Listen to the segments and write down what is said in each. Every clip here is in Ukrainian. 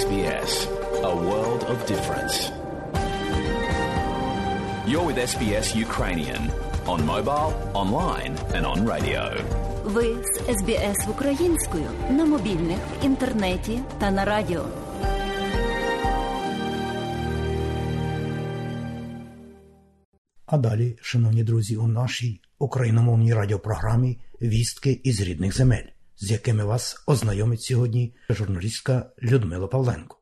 SBS, a world of difference. You're with SBS Ukrainian on mobile, online and on radio. Ви з SBS українською на мобільних, інтернеті та на радіо. А далі, шановні друзі, у нашій україномовній радіопрограмі «Вістки із рідних земель», з якими вас ознайомить сьогодні журналістка Людмила Павленко.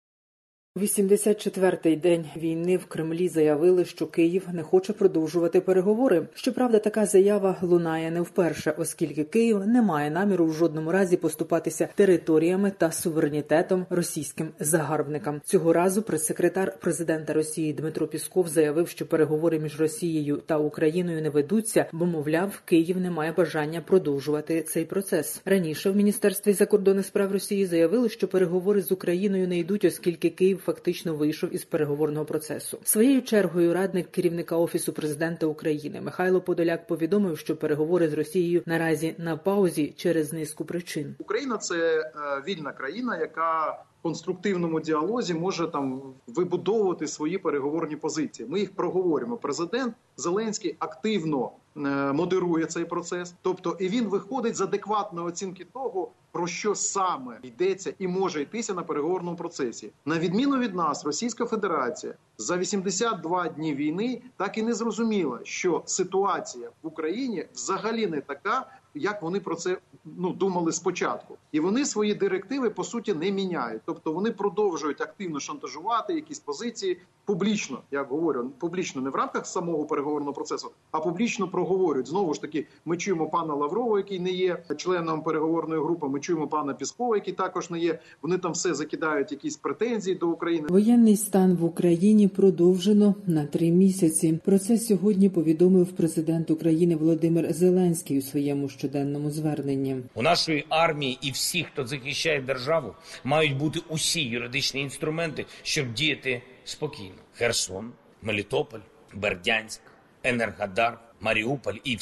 84-й день війни в Кремлі заявили, що Київ не хоче продовжувати переговори. Щоправда, така заява лунає не вперше, оскільки Київ не має наміру в жодному разі поступатися територіями та суверенітетом російським загарбникам. Цього разу прес-секретар президента Росії Дмитро Пісков заявив, що переговори між Росією та Україною не ведуться, бо, мовляв, Київ не має бажання продовжувати цей процес. Раніше в Міністерстві закордонних справ Росії заявили, що переговори з Україною не йдуть, оскільки Київ фактично вийшов із переговорного процесу. Своєю чергою радник керівника Офісу президента України Михайло Подоляк повідомив, що переговори з Росією наразі на паузі через низку причин. Україна – це вільна країна, яка в конструктивному діалозі може там вибудовувати свої переговорні позиції. Ми їх проговоримо. Президент Зеленський активно модерує цей процес. Тобто, і він виходить з адекватної оцінки того, про що саме йдеться і може йтися на переговорному процесі. На відміну від нас, Російська Федерація за 82 дні війни так і не зрозуміла, що ситуація в Україні взагалі не така, як вони про це думали спочатку. І вони свої директиви, по суті, не міняють. Тобто вони продовжують активно шантажувати якісь позиції публічно, як говорю, публічно не в рамках самого переговорного процесу, а публічно проговорюють. Знову ж таки, ми чуємо пана Лаврова, який не є членом переговорної групи, ми чуємо пана Піскова, який також не є. Вони там все закидають, якісь претензії до України. Воєнний стан в Україні продовжено на 3 місяці. Про це сьогодні повідомив президент України Володимир Зеленський у своєму щоденному зверненні. У нашої армії і всіх, хто захищає державу, мають бути усі юридичні інструменти, щоб діяти спокійно. Херсон, Мелітополь, Бердянськ, Енергодар, Маріуполь і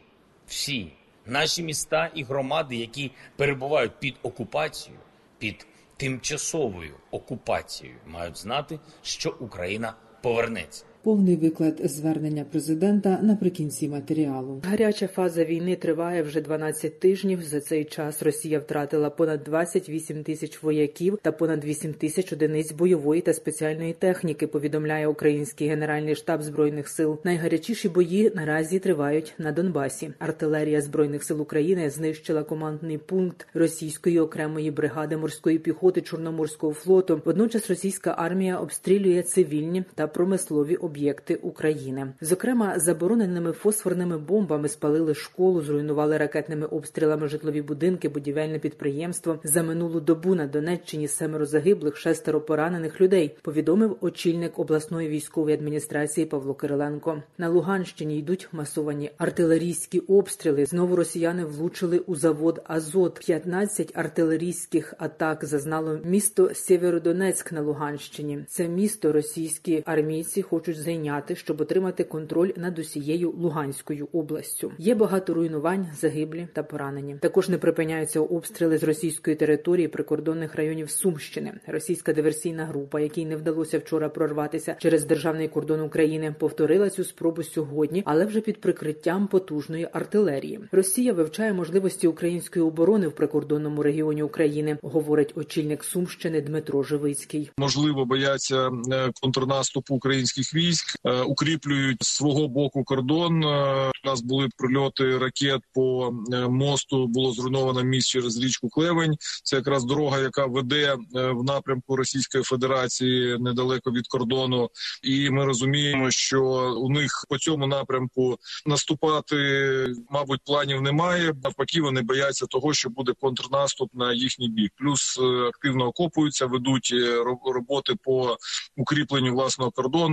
всі наші міста і громади, які перебувають під окупацією, під тимчасовою окупацією, мають знати, що Україна повернеться. Повний виклад звернення президента наприкінці матеріалу. Гаряча фаза війни триває вже 12 тижнів. За цей час Росія втратила понад 28 тисяч вояків та понад 8 тисяч одиниць бойової та спеціальної техніки, повідомляє Український Генеральний штаб Збройних сил. Найгарячіші бої наразі тривають на Донбасі. Артилерія Збройних сил України знищила командний пункт російської окремої бригади морської піхоти Чорноморського флоту. Водночас російська армія обстрілює цивільні та промислові об'єкти України. Зокрема, забороненими фосфорними бомбами спалили школу, зруйнували ракетними обстрілами житлові будинки, будівельне підприємство. За минулу добу на Донеччині 7 загиблих, 6 поранених людей, повідомив очільник обласної військової адміністрації Павло Кириленко. На Луганщині йдуть масовані артилерійські обстріли. Знову росіяни влучили у завод «Азот». 15 артилерійських атак зазнало місто Сєвєродонецьк на Луганщині. Це місто російські армійці хочуть зайняти, щоб отримати контроль над усією Луганською областю. Є багато руйнувань, загиблі та поранені. Також не припиняються обстріли з російської території прикордонних районів Сумщини. Російська диверсійна група, якій не вдалося вчора прорватися через державний кордон України, повторила цю спробу сьогодні, але вже під прикриттям потужної артилерії. Росія вивчає можливості української оборони в прикордонному регіоні України, говорить очільник Сумщини Дмитро Живицький. Можливо, бояться контрнаступу українських військ, укріплюють з свого боку кордон. У нас були прильоти ракет по мосту, було зруйновано міст через річку Клевень. Це якраз дорога, яка веде в напрямку Російської Федерації недалеко від кордону. І ми розуміємо, що у них по цьому напрямку наступати, мабуть, планів немає. Навпаки, вони бояться того, що буде контрнаступ на їхній бік. Плюс активно окопуються, ведуть роботи по укріпленню власного кордону.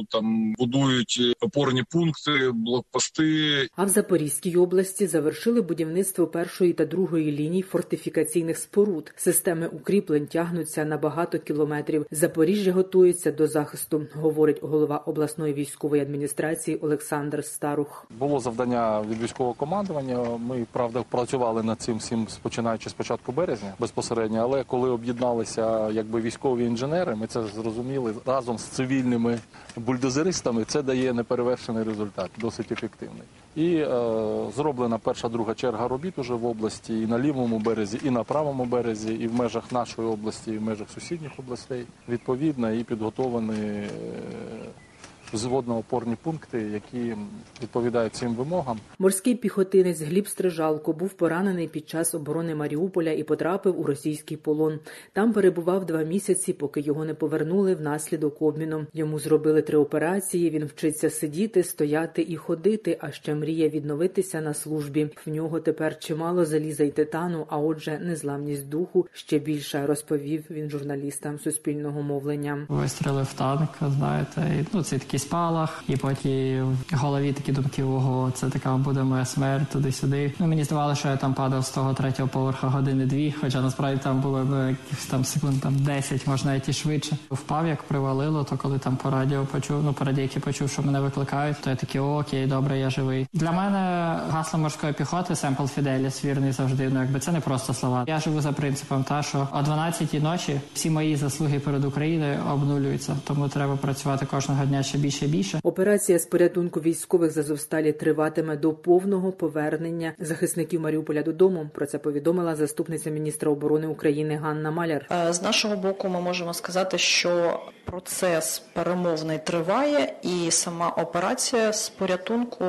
там будують опорні пункти, блокпости. А в Запорізькій області завершили будівництво першої та другої ліній фортифікаційних споруд. Системи укріплень тягнуться на багато кілометрів. Запоріжжя готується до захисту, говорить голова обласної військової адміністрації Олександр Старух. Було завдання від військового командування. Ми, правда, працювали над цим всім, починаючи з початку березня безпосередньо, але коли об'єдналися військові інженери, ми це зрозуміли разом з цивільними бульдозеристами, це дає неперевершений результат, досить ефективний. І зроблена перша, друга черга робіт уже в області, і на лівому березі, і на правому березі, і в межах нашої області, і в межах сусідніх областей. Відповідно, і підготовлені взводно-опорні пункти, які відповідають цим вимогам. Морський піхотинець Гліб Стрижалко був поранений під час оборони Маріуполя і потрапив у російський полон. Там перебував 2 місяці, поки його не повернули внаслідок обміну. Йому зробили 3 операції, він вчиться сидіти, стояти і ходити, а ще мріє відновитися на службі. В нього тепер чимало заліза й титану, а отже, незламність духу ще більша, розповів він журналістам Суспільного мовлення. Вистріли в танк, знаєте, це такий спалах, і потім в голові такі думки: ого, це така буде моя смерть, туди-сюди. Мені здавалося, що я там падав з того 3-го поверха 1-2, хоча насправді там було якихось секунд 10, можна навіть і швидше. Впав, як привалило, то коли там по радіо почув, по радійки почув, що мене викликають, то я такий: окей, добре, я живий. Для мене гасло морської піхоти «Semper Fidelis», вірний завжди, це не просто слова. Я живу за принципом, що о 12-й ночі всі мої заслуги перед Україною обнулюються, тому треба працювати кожного дня ще більше. Операція з порятунку військових з Азовсталі триватиме до повного повернення захисників Маріуполя додому. Про це повідомила заступниця міністра оборони України Ганна Маляр. З нашого боку ми можемо сказати, що процес перемовний триває і сама операція з порятунку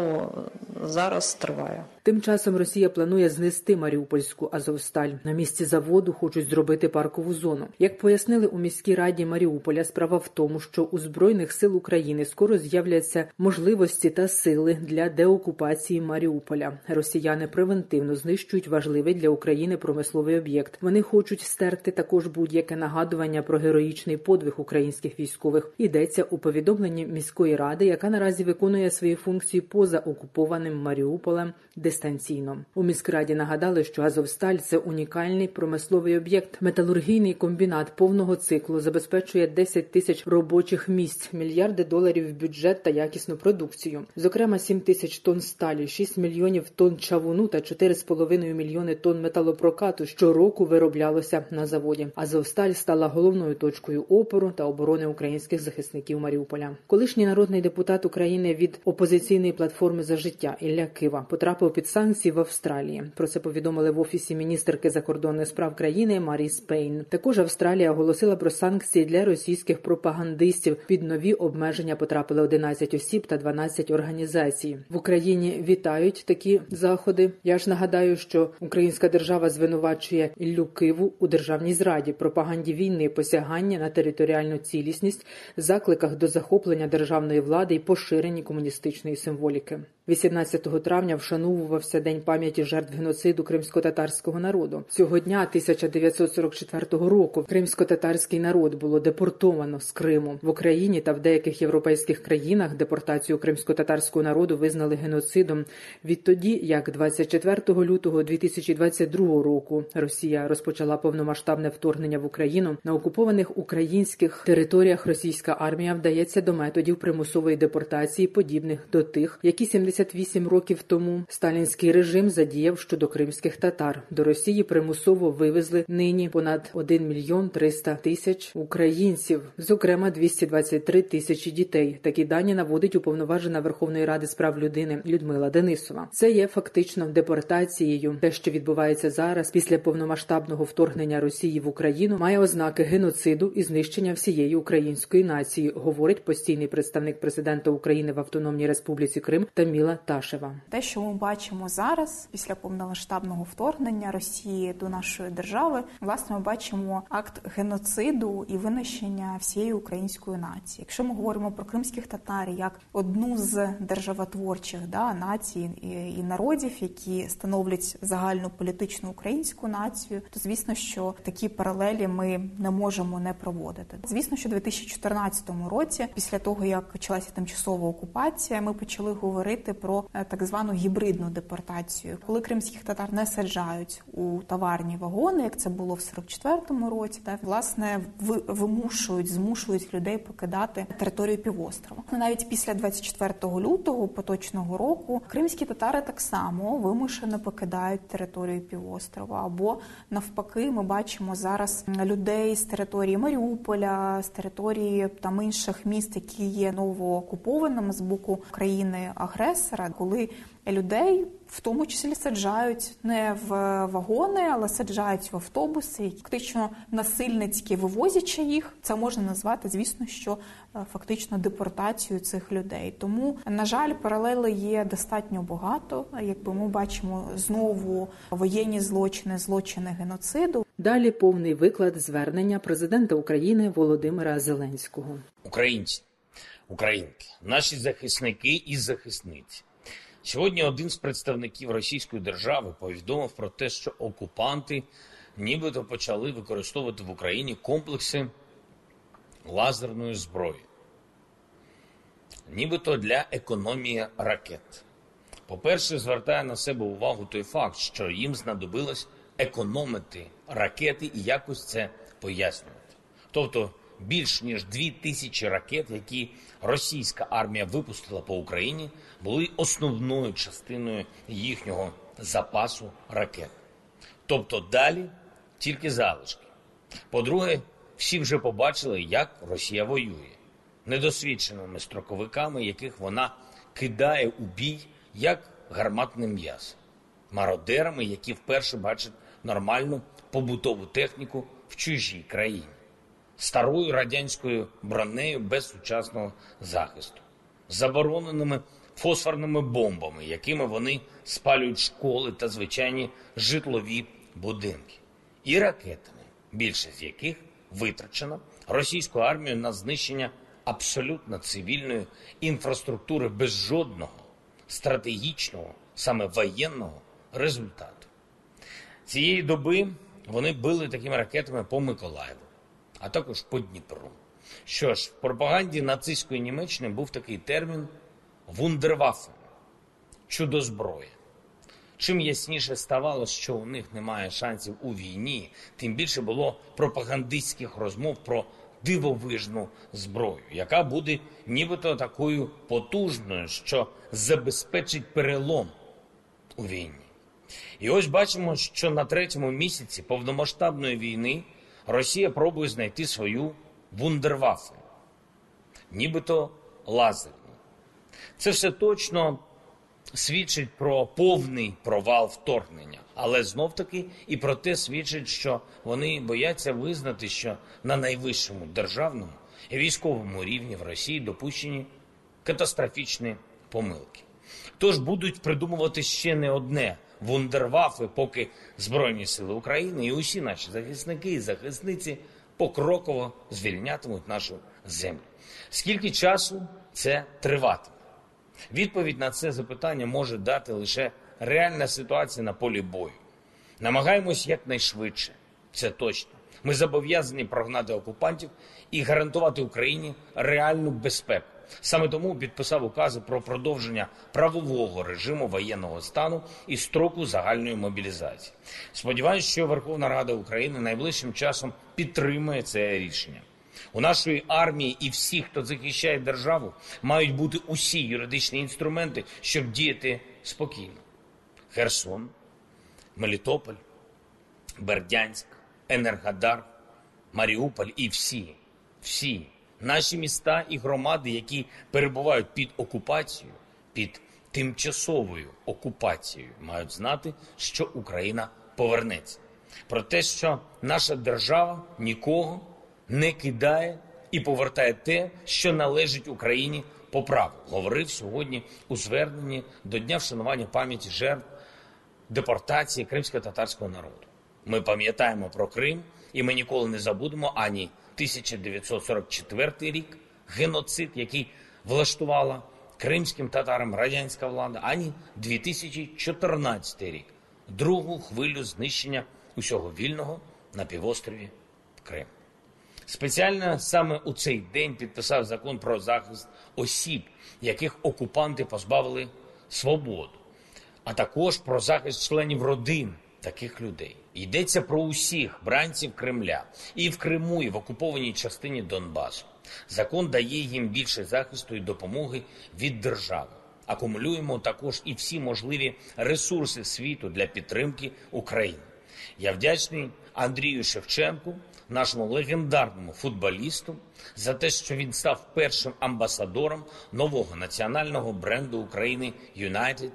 зараз триває. Тим часом Росія планує знести Маріупольську Азовсталь. На місці заводу хочуть зробити паркову зону. Як пояснили у міській раді Маріуполя, справа в тому, що у Збройних сил України скоро з'являться можливості та сили для деокупації Маріуполя. Росіяни превентивно знищують важливий для України промисловий об'єкт. Вони хочуть стерти також будь-яке нагадування про героїчний подвиг українських військових. Йдеться у повідомленні міської ради, яка наразі виконує свої функції поза окупованим Маріуполем дистанційно. У міськраді нагадали, що Азовсталь – це унікальний промисловий об'єкт. Металургійний комбінат повного циклу забезпечує 10 тисяч робочих місць, мільярди доларів в бюджет та якісну продукцію. Зокрема, 7 тисяч тонн сталі, 6 мільйонів тонн чавуну та 4,5 мільйони тонн металопрокату щороку вироблялося на заводі. Азовсталь стала головною точкою опору та оборони українських захисників Маріуполя. Колишній народний депутат України від опозиційної платформи «За життя» Ілля Кива потрапив під санкції в Австралії. Про це повідомили в Офісі міністерки закордонних справ країни Маріс Пейн. Також Австралія оголосила про санкції для російських пропагандистів. Під нові обмеження потрапили 11 осіб та 12 організацій. В Україні вітають такі заходи. Я ж нагадаю, що українська держава звинувачує Іллю Киву у державній зраді, пропаганді війни, посягання на територіальну цілісність, закликах до захоплення державної влади і поширенні комуністичної символіки. 18 травня вшановувався День пам'яті жертв геноциду кримсько-татарського народу. Цього дня 1944 року кримсько-татарський народ було депортовано з Криму. В Україні та в деяких європейських країнах депортацію кримсько-татарського народу визнали геноцидом. Відтоді, як 24 лютого 2022 року Росія розпочала повномасштабне вторгнення в Україну, на окупованих українських територіях російська армія вдається до методів примусової депортації, подібних до тих, які 78 років тому сталінський режим задіяв щодо кримських татар. До Росії примусово вивезли нині понад 1 мільйон 300 тисяч українців, зокрема 223 тисячі дітей. Такі дані наводить уповноважена Верховної Ради з прав людини Людмила Денисова. Це є фактично депортацією. Те, що відбувається зараз, після повномасштабного вторгнення Росії в Україну, має ознаки геноциду і знищення всієї української нації, говорить постійний представник президента України в Автономній Республіці Крим Таміла Людмила Ташева. Те, що ми бачимо зараз, після повномасштабного вторгнення Росії до нашої держави, власне, ми бачимо акт геноциду і винищення всієї української нації. Якщо ми говоримо про кримських татарів як одну з державотворчих націй і народів, які становлять загальну політичну українську націю, то звісно, що такі паралелі ми не можемо не проводити. Звісно, що у 2014 році, після того, як почалася тимчасова окупація, ми почали говорити про так звану гібридну депортацію, коли кримських татар не саджають у товарні вагони, як це було в 44-му році, власне, змушують людей покидати територію півострова. Навіть після 24 лютого поточного року кримські татари так само вимушено покидають територію півострова. Або навпаки, ми бачимо зараз людей з території Маріуполя, з території там інших міст, які є новоокупованими з боку країни-агресора, коли людей в тому числі саджають не в вагони, але саджають в автобуси, фактично насильницьки вивозячи їх. Це можна назвати, звісно, що фактично депортацією цих людей. Тому, на жаль, паралелей є достатньо багато. Якби ми бачимо знову воєнні злочини геноциду. Далі повний виклад звернення президента України Володимира Зеленського. Українці, українки, наші захисники і захисниці. Сьогодні один з представників Російської держави повідомив про те, що окупанти нібито почали використовувати в Україні комплекси лазерної зброї. Нібито для економії ракет. По-перше, звертає на себе увагу той факт, що їм знадобилось економити ракети і якось це пояснювати. Тобто більш ніж 2000 ракет, які російська армія випустила по Україні, були основною частиною їхнього запасу ракет. Тобто далі тільки залишки. По-друге, всі вже побачили, як Росія воює. Недосвідченими строковиками, яких вона кидає у бій, як гарматне м'ясо. Мародерами, які вперше бачать нормальну побутову техніку в чужій країні. Старою радянською бронею без сучасного захисту. Забороненими фосфорними бомбами, якими вони спалюють школи та звичайні житлові будинки. І ракетами, більшість з яких витрачено російською армією на знищення абсолютно цивільної інфраструктури без жодного стратегічного, саме воєнного результату. Цієї доби вони били такими ракетами по Миколаєву, а також по Дніпру. Що ж, в пропаганді нацистської Німеччини був такий термін «вундерваффен» – чудо-зброя. Чим ясніше ставало, що у них немає шансів у війні, тим більше було пропагандистських розмов про дивовижну зброю, яка буде нібито такою потужною, що забезпечить перелом у війні. І ось бачимо, що на 3-му місяці повномасштабної війни Росія пробує знайти свою вундерваффе, нібито лазерну. Це все точно свідчить про повний провал вторгнення, але знов-таки і про те свідчить, що вони бояться визнати, що на найвищому державному і військовому рівні в Росії допущені катастрофічні помилки. Тож будуть придумувати ще не одне вундерваффе, поки Збройні сили України і усі наші захисники і захисниці покроково звільнятимуть нашу землю. Скільки часу це триватиме? Відповідь на це запитання може дати лише реальна ситуація на полі бою. Намагаємось якнайшвидше, це точно. Ми зобов'язані прогнати окупантів і гарантувати Україні реальну безпеку. Саме тому підписав укази про продовження правового режиму воєнного стану і строку загальної мобілізації. Сподіваюсь, що Верховна Рада України найближчим часом підтримає це рішення. У нашої армії і всіх, хто захищає державу, мають бути усі юридичні інструменти, щоб діяти спокійно. Херсон, Мелітополь, Бердянськ, Енергодар, Маріуполь і всі наші міста і громади, які перебувають під окупацією, під тимчасовою окупацією, мають знати, що Україна повернеться. Про те, що наша держава нікого не кидає і повертає те, що належить Україні по праву говорив сьогодні у зверненні до Дня вшанування пам'яті жертв депортації кримсько-татарського народу. Ми пам'ятаємо про Крим, і ми ніколи не забудемо ані 1944 рік, геноцид, який влаштувала кримським татарам радянська влада, ані 2014 рік, другу хвилю знищення усього вільного на півострові Крим. Спеціально саме у цей день підписав закон про захист осіб, яких окупанти позбавили свободу, а також про захист членів родин таких людей. Йдеться про усіх бранців Кремля і в Криму, і в окупованій частині Донбасу. Закон дає їм більше захисту і допомоги від держави. Акумулюємо також і всі можливі ресурси світу для підтримки України. Я вдячний Андрію Шевченку, нашому легендарному футболісту, за те, що він став першим амбасадором нового національного бренду України United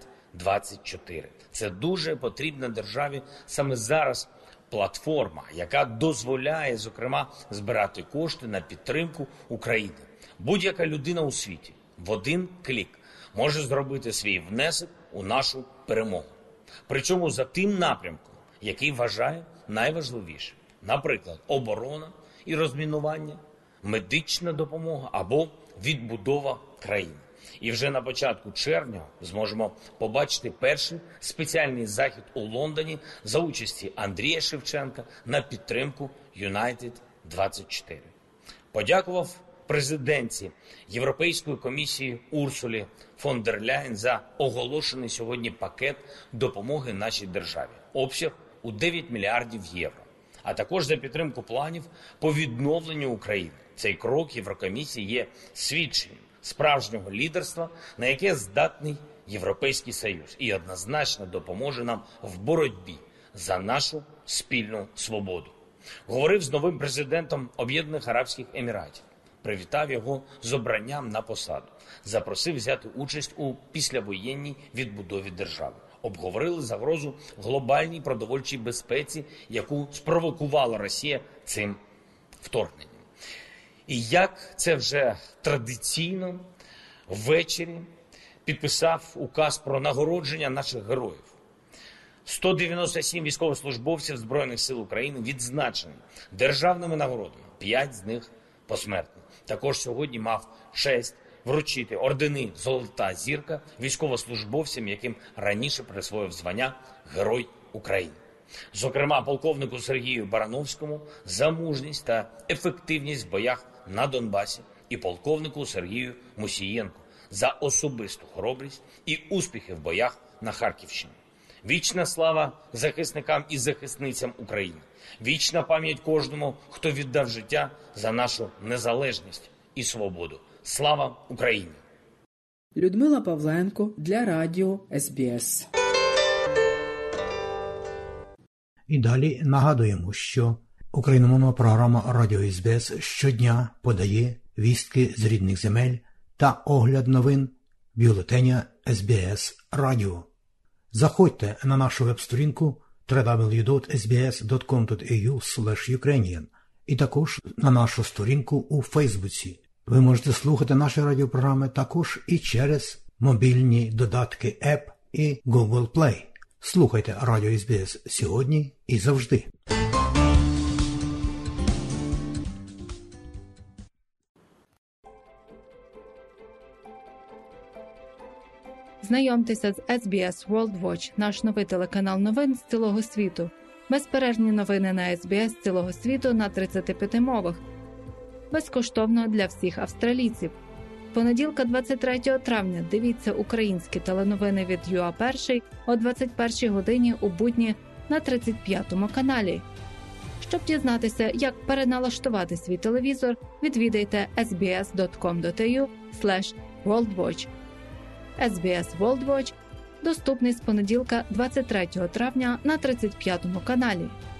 24. Це дуже потрібна державі саме зараз платформа, яка дозволяє, зокрема, збирати кошти на підтримку України. Будь-яка людина у світі в один клік може зробити свій внесок у нашу перемогу. Причому за тим напрямком, який вважає найважливішим. Наприклад, оборона і розмінування, медична допомога або відбудова країни. І вже на початку червня зможемо побачити перший спеціальний захід у Лондоні за участі Андрія Шевченка на підтримку United 24. Подякував президентці Європейської комісії Урсулі фон дер Ляєн за оголошений сьогодні пакет допомоги нашій державі. Обсяг у 9 мільярдів євро. А також за підтримку планів по відновленню України. Цей крок Єврокомісії є свідченням справжнього лідерства, на яке здатний Європейський Союз, і однозначно допоможе нам в боротьбі за нашу спільну свободу. Говорив з новим президентом Об'єднаних Арабських Еміратів, привітав його з обранням на посаду, запросив взяти участь у післявоєнній відбудові держави. Обговорили загрозу глобальній продовольчій безпеці, яку спровокувала Росія цим вторгненням. І як це вже традиційно ввечері підписав указ про нагородження наших героїв. 197 військовослужбовців Збройних сил України відзначені державними нагородами, 5 з них посмертно. Також сьогодні мав честь вручити ордени «Золота зірка» військовослужбовцям, яким раніше присвоїв звання «Герой України». Зокрема, полковнику Сергію Барановському за мужність та ефективність в боях на Донбасі і полковнику Сергію Мусієнку за особисту хоробрість і успіхи в боях на Харківщині. Вічна слава захисникам і захисницям України. Вічна пам'ять кожному, хто віддав життя за нашу незалежність і свободу. Слава Україні! Людмила Павленко для радіо СБС. І далі нагадуємо, що україномовна програма Радіо СБС щодня подає вістки з рідних земель та огляд новин бюлетеня СБС Радіо. Заходьте на нашу веб-сторінку www.sbs.com.au/ukrainian і також на нашу сторінку у Фейсбуці. Ви можете слухати наші радіопрограми також і через мобільні додатки App і Google Play. Слухайте Радіо СБС сьогодні і завжди. Знайомтеся з SBS World Watch, наш новий телеканал новин з цілого світу. Безперервні новини на SBS з цілого світу на 35 мовах. Безкоштовно для всіх австралійців. Понеділка 23 травня дивіться українські теленовини від UA1 о 21 годині у будні на 35-му каналі. Щоб дізнатися, як переналаштувати свій телевізор, відвідайте sbs.com.au/worldwatch. SBS World Watch доступний з понеділка 23 травня на 35-му каналі.